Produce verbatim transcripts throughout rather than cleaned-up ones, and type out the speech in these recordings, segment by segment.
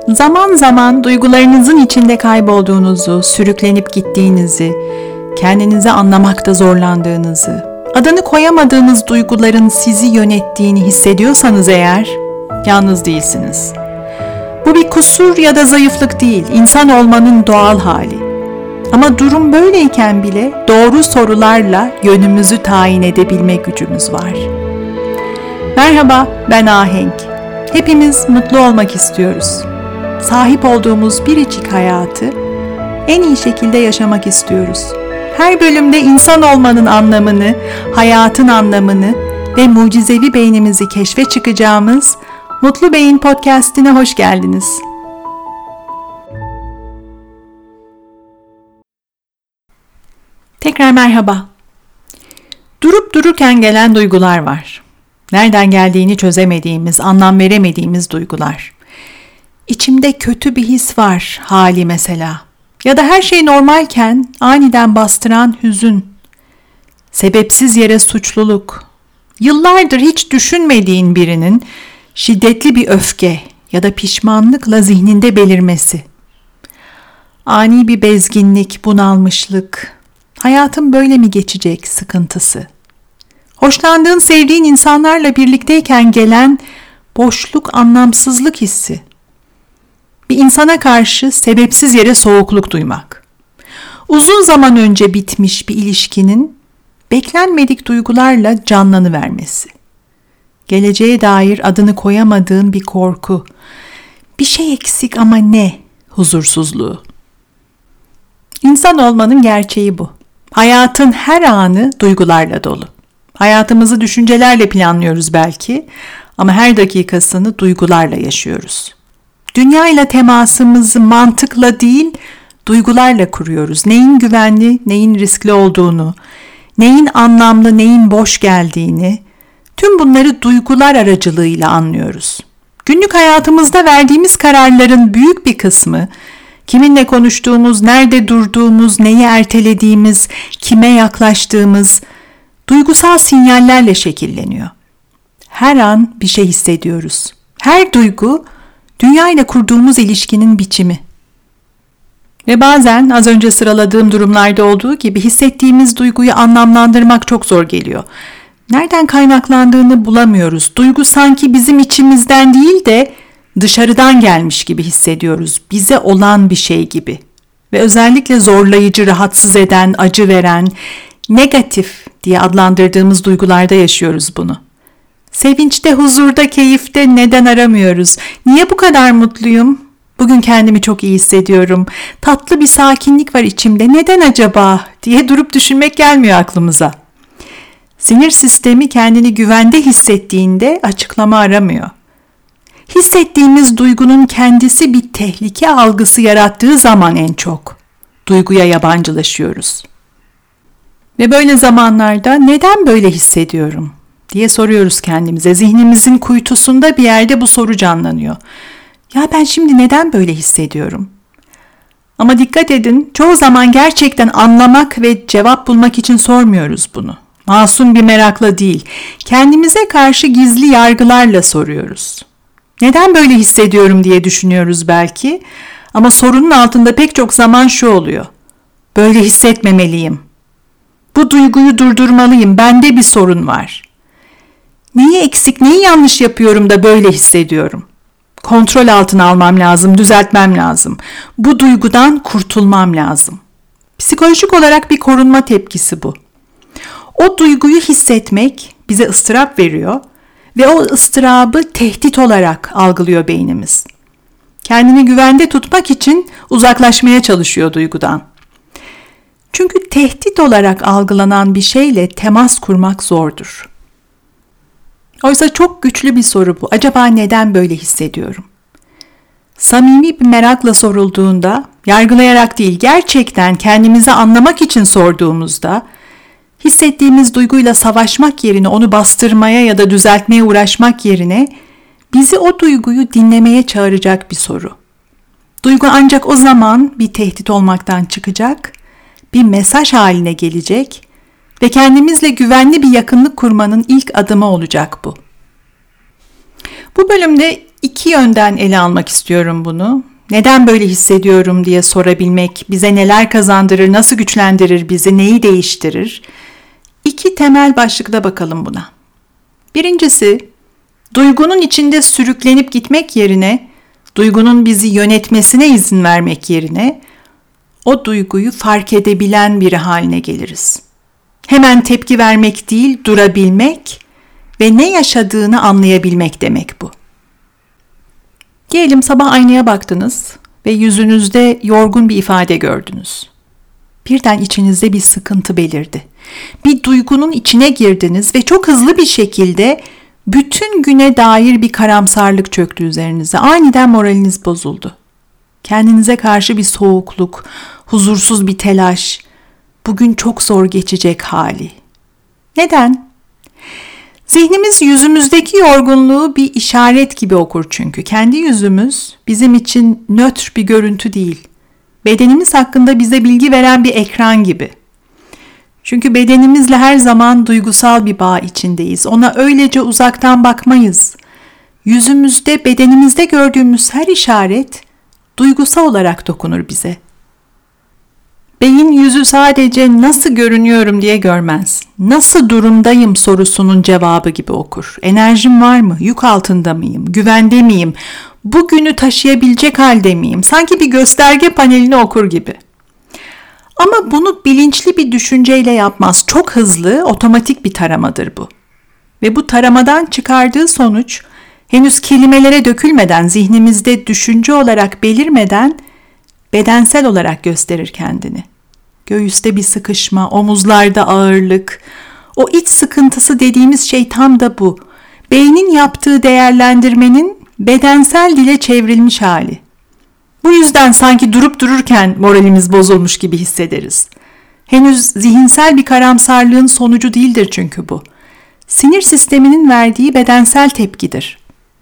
Zaman zaman duygularınızın içinde kaybolduğunuzu, sürüklenip gittiğinizi, kendinizi anlamakta zorlandığınızı, adını koyamadığınız duyguların sizi yönettiğini hissediyorsanız eğer, yalnız değilsiniz. Bu bir kusur ya da zayıflık değil, insan olmanın doğal hali. Ama durum böyleyken bile doğru sorularla yönümüzü tayin edebilme gücümüz var. Merhaba, ben Ahenk. Hepimiz mutlu olmak istiyoruz. Sahip olduğumuz biricik hayatı en iyi şekilde yaşamak istiyoruz. Her bölümde insan olmanın anlamını, hayatın anlamını ve mucizevi beynimizi keşfe çıkacağımız Mutlu Beyin Podcast'ine hoş geldiniz. Tekrar merhaba. Durup dururken gelen duygular var. Nereden geldiğini çözemediğimiz, anlam veremediğimiz duygular. İçimde kötü bir his var hali mesela. Ya da her şey normalken aniden bastıran hüzün. Sebepsiz yere suçluluk. Yıllardır hiç düşünmediğin birinin şiddetli bir öfke ya da pişmanlıkla zihninde belirmesi. Ani bir bezginlik, bunalmışlık. Hayatım böyle mi geçecek sıkıntısı. Hoşlandığın, sevdiğin insanlarla birlikteyken gelen boşluk, anlamsızlık hissi. Bir insana karşı sebepsiz yere soğukluk duymak. Uzun zaman önce bitmiş bir ilişkinin beklenmedik duygularla canlanıvermesi. Geleceğe dair adını koyamadığın bir korku. Bir şey eksik ama ne? Huzursuzluğu. İnsan olmanın gerçeği bu. Hayatın her anı duygularla dolu. Hayatımızı düşüncelerle planlıyoruz belki ama her dakikasını duygularla yaşıyoruz. Dünya ile temasımızı mantıkla değil, duygularla kuruyoruz. Neyin güvenli, neyin riskli olduğunu, neyin anlamlı, neyin boş geldiğini, tüm bunları duygular aracılığıyla anlıyoruz. Günlük hayatımızda verdiğimiz kararların büyük bir kısmı, kiminle konuştuğumuz, nerede durduğumuz, neyi ertelediğimiz, kime yaklaştığımız, duygusal sinyallerle şekilleniyor. Her an bir şey hissediyoruz. Her duygu, dünya ile kurduğumuz ilişkinin biçimi. Ve bazen az önce sıraladığım durumlarda olduğu gibi hissettiğimiz duyguyu anlamlandırmak çok zor geliyor. Nereden kaynaklandığını bulamıyoruz. Duygu sanki bizim içimizden değil de dışarıdan gelmiş gibi hissediyoruz. Bize olan bir şey gibi. Ve özellikle zorlayıcı, rahatsız eden, acı veren, negatif diye adlandırdığımız duygularda yaşıyoruz bunu. Sevinçte, huzurda, keyifte neden aramıyoruz? Niye bu kadar mutluyum? Bugün kendimi çok iyi hissediyorum. Tatlı bir sakinlik var içimde. Neden acaba? Diye durup düşünmek gelmiyor aklımıza. Sinir sistemi kendini güvende hissettiğinde açıklama aramıyor. Hissettiğimiz duygunun kendisi bir tehlike algısı yarattığı zaman en çok duyguya yabancılaşıyoruz. Ve böyle zamanlarda neden böyle hissediyorum diye soruyoruz kendimize. Zihnimizin kuytusunda bir yerde bu soru canlanıyor. Ya ben şimdi neden böyle hissediyorum? Ama dikkat edin, çoğu zaman gerçekten anlamak ve cevap bulmak için sormuyoruz bunu. Masum bir merakla değil, kendimize karşı gizli yargılarla soruyoruz. Neden böyle hissediyorum diye düşünüyoruz belki, ama sorunun altında pek çok zaman şu oluyor. Böyle hissetmemeliyim. Bu duyguyu durdurmalıyım, bende bir sorun var. Neyi eksik, neyi yanlış yapıyorum da böyle hissediyorum? Kontrol altına almam lazım, düzeltmem lazım. Bu duygudan kurtulmam lazım. Psikolojik olarak bir korunma tepkisi bu. O duyguyu hissetmek bize ıstırap veriyor ve o ıstırabı tehdit olarak algılıyor beynimiz. Kendini güvende tutmak için uzaklaşmaya çalışıyor duygudan. Çünkü tehdit olarak algılanan bir şeyle temas kurmak zordur. Oysa çok güçlü bir soru bu. Acaba neden böyle hissediyorum? Samimi bir merakla sorulduğunda, yargılayarak değil, gerçekten kendimizi anlamak için sorduğumuzda, hissettiğimiz duyguyla savaşmak yerine onu bastırmaya ya da düzeltmeye uğraşmak yerine bizi o duyguyu dinlemeye çağıracak bir soru. Duygu ancak o zaman bir tehdit olmaktan çıkacak, bir mesaj haline gelecek ve kendimizle güvenli bir yakınlık kurmanın ilk adımı olacak bu. Bu bölümde İki yönden ele almak istiyorum bunu. Neden böyle hissediyorum diye sorabilmek bize neler kazandırır, nasıl güçlendirir bizi, neyi değiştirir? İki temel başlıkta bakalım buna. Birincisi, duygunun içinde sürüklenip gitmek yerine, duygunun bizi yönetmesine izin vermek yerine, o duyguyu fark edebilen biri haline geliriz. Hemen tepki vermek değil, durabilmek ve ne yaşadığını anlayabilmek demek bu. Diyelim sabah aynaya baktınız ve yüzünüzde yorgun bir ifade gördünüz. Birden içinizde bir sıkıntı belirdi. Bir duygunun içine girdiniz ve çok hızlı bir şekilde bütün güne dair bir karamsarlık çöktü üzerinize. Aniden moraliniz bozuldu. Kendinize karşı bir soğukluk, huzursuz bir telaş, bugün çok zor geçecek hali. Neden? Zihnimiz yüzümüzdeki yorgunluğu bir işaret gibi okur çünkü. Kendi yüzümüz bizim için nötr bir görüntü değil. Bedenimiz hakkında bize bilgi veren bir ekran gibi. Çünkü bedenimizle her zaman duygusal bir bağ içindeyiz. Ona öylece uzaktan bakmayız. Yüzümüzde, bedenimizde gördüğümüz her işaret duygusal olarak dokunur bize. Beyin yüzü sadece nasıl görünüyorum diye görmez. Nasıl durumdayım sorusunun cevabı gibi okur. Enerjim var mı? Yük altında mıyım? Güvende miyim? Bugünü taşıyabilecek halde miyim? Sanki bir gösterge panelini okur gibi. Ama bunu bilinçli bir düşünceyle yapmaz. Çok hızlı, otomatik bir taramadır bu. Ve bu taramadan çıkardığı sonuç henüz kelimelere dökülmeden, zihnimizde düşünce olarak belirmeden bedensel olarak gösterir kendini. Göğüste bir sıkışma, omuzlarda ağırlık. O iç sıkıntısı dediğimiz şey tam da bu. Beynin yaptığı değerlendirmenin bedensel dile çevrilmiş hali. Bu yüzden sanki durup dururken moralimiz bozulmuş gibi hissederiz. Henüz zihinsel bir karamsarlığın sonucu değildir çünkü bu. Sinir sisteminin verdiği bedensel tepkidir.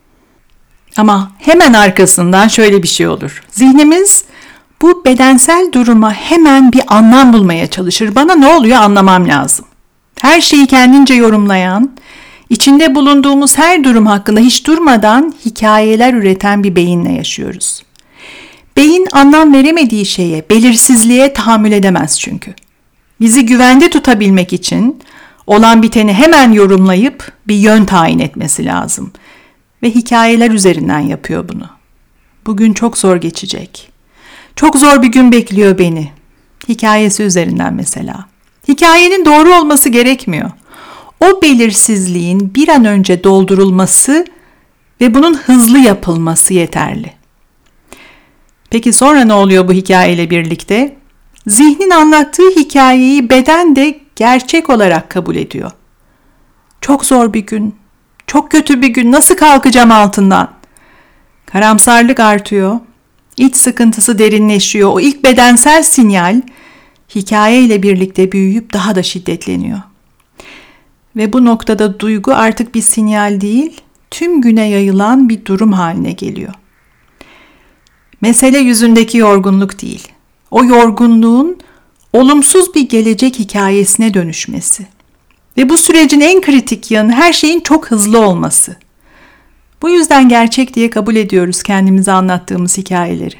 Ama hemen arkasından şöyle bir şey olur. Zihnimiz bu bedensel duruma hemen bir anlam bulmaya çalışır. Bana ne oluyor anlamam lazım. Her şeyi kendince yorumlayan, içinde bulunduğumuz her durum hakkında hiç durmadan hikayeler üreten bir beyinle yaşıyoruz. Beyin anlam veremediği şeye, belirsizliğe tahammül edemez çünkü. Bizi güvende tutabilmek için olan biteni hemen yorumlayıp bir yön tayin etmesi lazım. Ve hikayeler üzerinden yapıyor bunu. Bugün çok zor geçecek. Çok zor bir gün bekliyor beni. Hikayesi üzerinden mesela. Hikayenin doğru olması gerekmiyor. O belirsizliğin bir an önce doldurulması ve bunun hızlı yapılması yeterli. Peki sonra ne oluyor bu hikayeyle birlikte? Zihnin anlattığı hikayeyi beden de gerçek olarak kabul ediyor. Çok zor bir gün, çok kötü bir gün, nasıl kalkacağım altından? Karamsarlık artıyor, iç sıkıntısı derinleşiyor. O ilk bedensel sinyal hikayeyle birlikte büyüyüp daha da şiddetleniyor. Ve bu noktada duygu artık bir sinyal değil, tüm güne yayılan bir durum haline geliyor. Mesele yüzündeki yorgunluk değil. O yorgunluğun olumsuz bir gelecek hikayesine dönüşmesi. Ve bu sürecin en kritik yanı her şeyin çok hızlı olması. Bu yüzden gerçek diye kabul ediyoruz kendimize anlattığımız hikayeleri.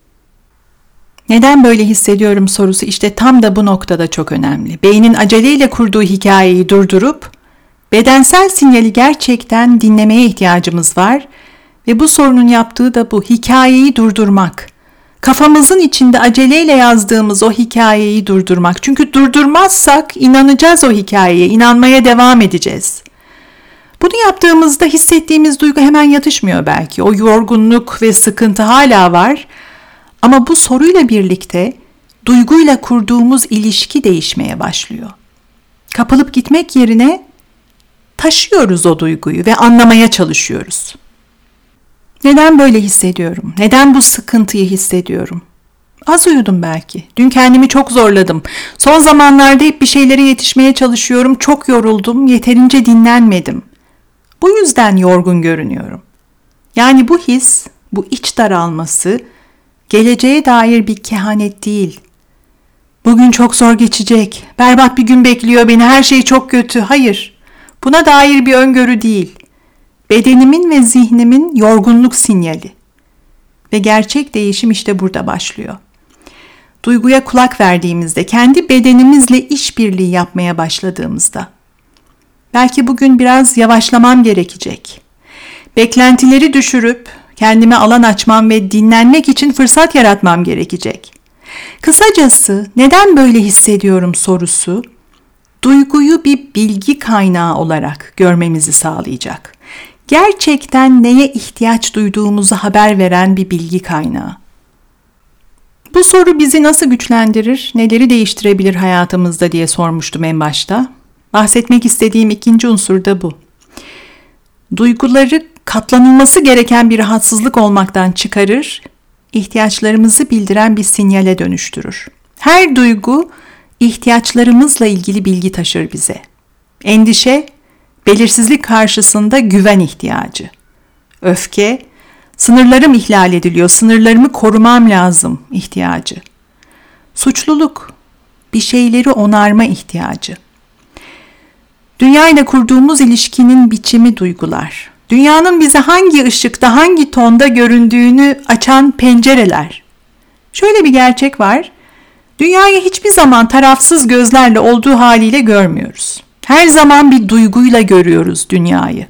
Neden böyle hissediyorum sorusu işte tam da bu noktada çok önemli. Beynin aceleyle kurduğu hikayeyi durdurup bedensel sinyali gerçekten dinlemeye ihtiyacımız var ve bu sorunun yaptığı da bu, hikayeyi durdurmak. Kafamızın içinde aceleyle yazdığımız o hikayeyi durdurmak. Çünkü durdurmazsak inanacağız o hikayeye, inanmaya devam edeceğiz. Bunu yaptığımızda hissettiğimiz duygu hemen yatışmıyor belki. O yorgunluk ve sıkıntı hala var. Ama bu soruyla birlikte duyguyla kurduğumuz ilişki değişmeye başlıyor. Kapılıp gitmek yerine taşıyoruz o duyguyu ve anlamaya çalışıyoruz. Neden böyle hissediyorum? Neden bu sıkıntıyı hissediyorum? Az uyudum belki. Dün kendimi çok zorladım. Son zamanlarda hep bir şeylere yetişmeye çalışıyorum. Çok yoruldum. Yeterince dinlenmedim. Bu yüzden yorgun görünüyorum. Yani bu his, bu iç daralması geleceğe dair bir kehanet değil. Bugün çok zor geçecek. Berbat bir gün bekliyor beni. Her şey çok kötü. Hayır. Buna dair bir öngörü değil. Bedenimin ve zihnimin yorgunluk sinyali. Ve gerçek değişim işte burada başlıyor. Duyguya kulak verdiğimizde, kendi bedenimizle işbirliği yapmaya başladığımızda. Belki bugün biraz yavaşlamam gerekecek. Beklentileri düşürüp kendime alan açmam ve dinlenmek için fırsat yaratmam gerekecek. Kısacası neden böyle hissediyorum sorusu, duyguyu bir bilgi kaynağı olarak görmemizi sağlayacak. Gerçekten neye ihtiyaç duyduğumuzu haber veren bir bilgi kaynağı. Bu soru bizi nasıl güçlendirir, neleri değiştirebilir hayatımızda diye sormuştum en başta. Bahsetmek istediğim ikinci unsur da bu. Duyguları katlanılması gereken bir rahatsızlık olmaktan çıkarır, ihtiyaçlarımızı bildiren bir sinyale dönüştürür. Her duygu ihtiyaçlarımızla ilgili bilgi taşır bize. Endişe, belirsizlik karşısında güven ihtiyacı. Öfke, sınırlarım ihlal ediliyor, sınırlarımı korumam lazım ihtiyacı. Suçluluk, bir şeyleri onarma ihtiyacı. Dünyayla kurduğumuz ilişkinin biçimi duygular. Dünyanın bize hangi ışıkta, hangi tonda göründüğünü açan pencereler. Şöyle bir gerçek var. Dünyayı hiçbir zaman tarafsız gözlerle olduğu haliyle görmüyoruz. Her zaman bir duyguyla görüyoruz dünyayı.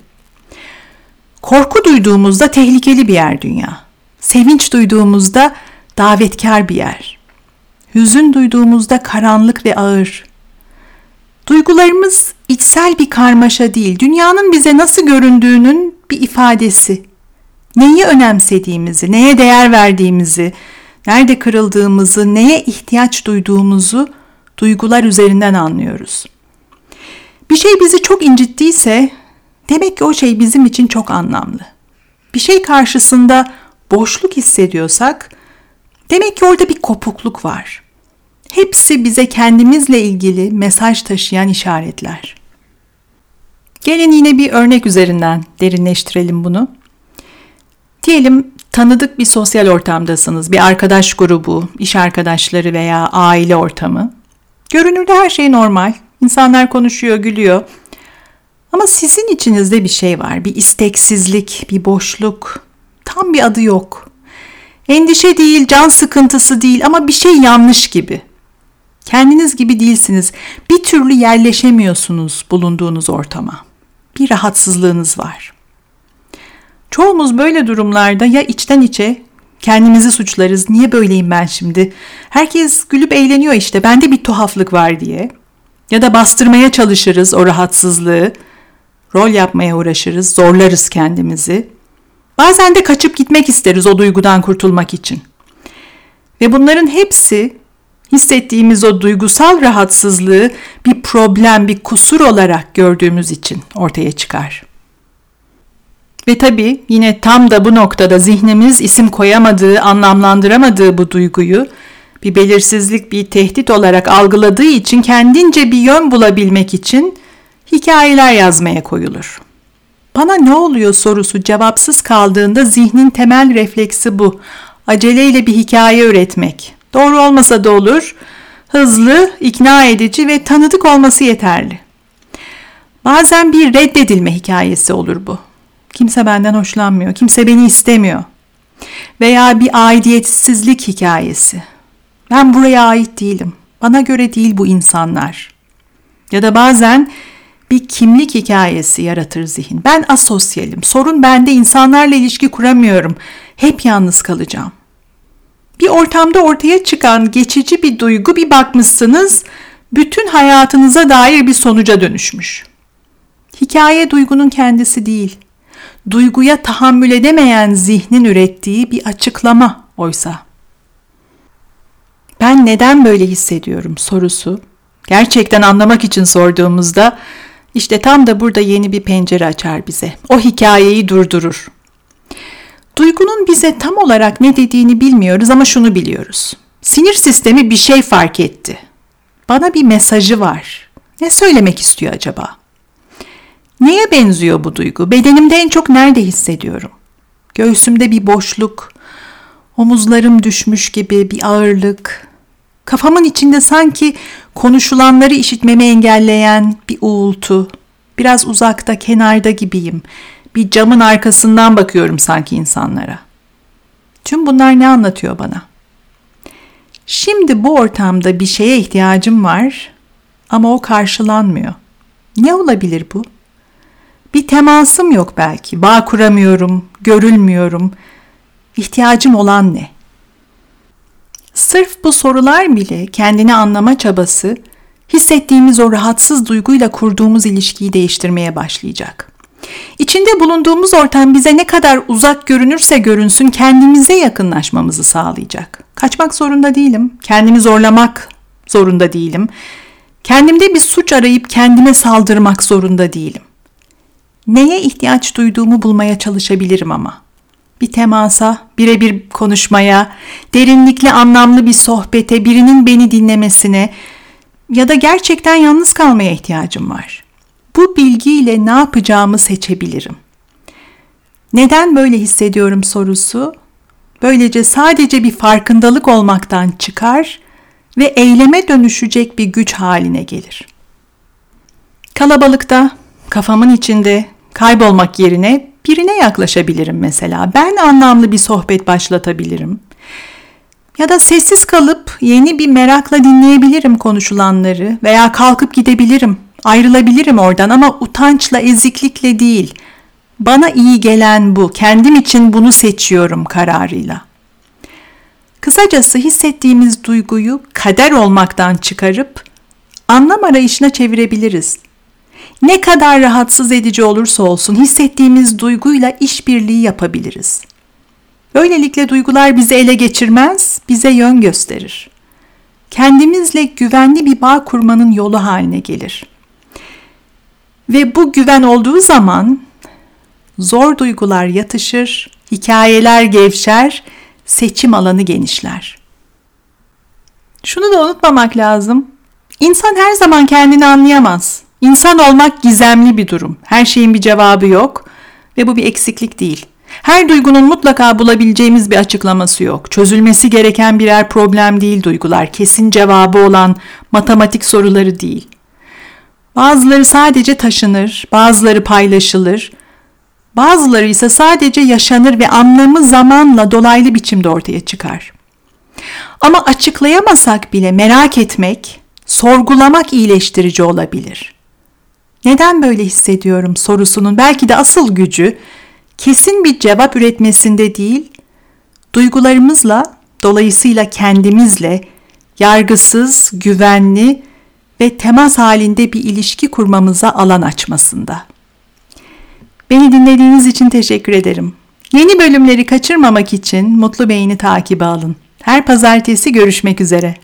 Korku duyduğumuzda tehlikeli bir yer dünya. Sevinç duyduğumuzda davetkar bir yer. Hüzün duyduğumuzda karanlık ve ağır. Duygularımız içsel bir karmaşa değil, dünyanın bize nasıl göründüğünün bir ifadesi. Neyi önemsediğimizi, neye değer verdiğimizi, nerede kırıldığımızı, neye ihtiyaç duyduğumuzu duygular üzerinden anlıyoruz. Bir şey bizi çok incittiyse demek ki o şey bizim için çok anlamlı. Bir şey karşısında boşluk hissediyorsak demek ki orada bir kopukluk var. Hepsi bize kendimizle ilgili mesaj taşıyan işaretler. Gelin yine bir örnek üzerinden derinleştirelim bunu. Diyelim tanıdık bir sosyal ortamdasınız, bir arkadaş grubu, iş arkadaşları veya aile ortamı. Görünürde her şey normal, insanlar konuşuyor, gülüyor. Ama sizin içinizde bir şey var, bir isteksizlik, bir boşluk, tam bir adı yok. Endişe değil, can sıkıntısı değil ama bir şey yanlış gibi. Kendiniz gibi değilsiniz, bir türlü yerleşemiyorsunuz bulunduğunuz ortama. Bir rahatsızlığınız var. Çoğumuz böyle durumlarda ya içten içe kendimizi suçlarız. Niye böyleyim ben şimdi? Herkes gülüp eğleniyor işte. Bende bir tuhaflık var diye. Ya da bastırmaya çalışırız o rahatsızlığı. Rol yapmaya uğraşırız. Zorlarız kendimizi. Bazen de kaçıp gitmek isteriz o duygudan kurtulmak için. Ve bunların hepsi hissettiğimiz o duygusal rahatsızlığı bir problem, bir kusur olarak gördüğümüz için ortaya çıkar. Ve tabii yine tam da bu noktada zihnimiz isim koyamadığı, anlamlandıramadığı bu duyguyu bir belirsizlik, bir tehdit olarak algıladığı için kendince bir yön bulabilmek için hikayeler yazmaya koyulur. Bana ne oluyor sorusu cevapsız kaldığında zihnin temel refleksi bu. Aceleyle bir hikaye üretmek. Doğru olmasa da olur. Hızlı, ikna edici ve tanıdık olması yeterli. Bazen bir reddedilme hikayesi olur bu. Kimse benden hoşlanmıyor, kimse beni istemiyor. Veya bir aidiyetsizlik hikayesi. Ben buraya ait değilim, bana göre değil bu insanlar. Ya da bazen bir kimlik hikayesi yaratır zihin. Ben asosyalim, sorun bende, insanlarla ilişki kuramıyorum, hep yalnız kalacağım. Bir ortamda ortaya çıkan geçici bir duygu, bir bakmışsınız, bütün hayatınıza dair bir sonuca dönüşmüş. Hikaye duygunun kendisi değil. Duyguya tahammül edemeyen zihnin ürettiği bir açıklama oysa. Ben neden böyle hissediyorum sorusu gerçekten anlamak için sorduğumuzda işte tam da burada yeni bir pencere açar bize. O hikayeyi durdurur. Duygunun bize tam olarak ne dediğini bilmiyoruz ama şunu biliyoruz. Sinir sistemi bir şey fark etti. Bana bir mesajı var. Ne söylemek istiyor acaba? Neye benziyor bu duygu? Bedenimde en çok nerede hissediyorum? Göğsümde bir boşluk, omuzlarım düşmüş gibi bir ağırlık, kafamın içinde sanki konuşulanları işitmemi engelleyen bir uğultu, biraz uzakta, kenarda gibiyim. Bir camın arkasından bakıyorum sanki insanlara. Tüm bunlar ne anlatıyor bana? Şimdi bu ortamda bir şeye ihtiyacım var ama o karşılanmıyor. Ne olabilir bu? Bir temasım yok belki. Bağ kuramıyorum, görülmüyorum. İhtiyacım olan ne? Sırf bu sorular bile kendini anlama çabası, hissettiğimiz o rahatsız duyguyla kurduğumuz ilişkiyi değiştirmeye başlayacak. İçinde bulunduğumuz ortam bize ne kadar uzak görünürse görünsün kendimize yakınlaşmamızı sağlayacak. Kaçmak zorunda değilim, kendimi zorlamak zorunda değilim. Kendimde bir suç arayıp kendime saldırmak zorunda değilim. Neye ihtiyaç duyduğumu bulmaya çalışabilirim ama. Bir temasa, birebir konuşmaya, derinlikli anlamlı bir sohbete, birinin beni dinlemesine ya da gerçekten yalnız kalmaya ihtiyacım var. Bu bilgiyle ne yapacağımı seçebilirim. Neden böyle hissediyorum sorusu, böylece sadece bir farkındalık olmaktan çıkar ve eyleme dönüşecek bir güç haline gelir. Kalabalıkta, kafamın içinde kaybolmak yerine birine yaklaşabilirim mesela. Ben anlamlı bir sohbet başlatabilirim. Ya da sessiz kalıp yeni bir merakla dinleyebilirim konuşulanları veya kalkıp gidebilirim, ayrılabilirim oradan ama utançla, eziklikle değil. Bana iyi gelen bu, kendim için bunu seçiyorum kararıyla. Kısacası hissettiğimiz duyguyu kader olmaktan çıkarıp anlam arayışına çevirebiliriz. Ne kadar rahatsız edici olursa olsun hissettiğimiz duyguyla işbirliği yapabiliriz. Böylelikle duygular bizi ele geçirmez, bize yön gösterir. Kendimizle güvenli bir bağ kurmanın yolu haline gelir. Ve bu güven olduğu zaman zor duygular yatışır, hikayeler gevşer, seçim alanı genişler. Şunu da unutmamak lazım. İnsan her zaman kendini anlayamaz. İnsan olmak gizemli bir durum. Her şeyin bir cevabı yok ve bu bir eksiklik değil. Her duygunun mutlaka bulabileceğimiz bir açıklaması yok. Çözülmesi gereken birer problem değil duygular. Kesin cevabı olan matematik soruları değil. Bazıları sadece taşınır, bazıları paylaşılır, bazıları ise sadece yaşanır ve anlamı zamanla dolaylı biçimde ortaya çıkar. Ama açıklayamasak bile merak etmek, sorgulamak iyileştirici olabilir. Neden böyle hissediyorum sorusunun belki de asıl gücü kesin bir cevap üretmesinde değil, duygularımızla, dolayısıyla kendimizle yargısız, güvenli ve temas halinde bir ilişki kurmamıza alan açmasında. Beni dinlediğiniz için teşekkür ederim. Yeni bölümleri kaçırmamak için Mutlu Beyin'i takibe alın. Her pazartesi görüşmek üzere.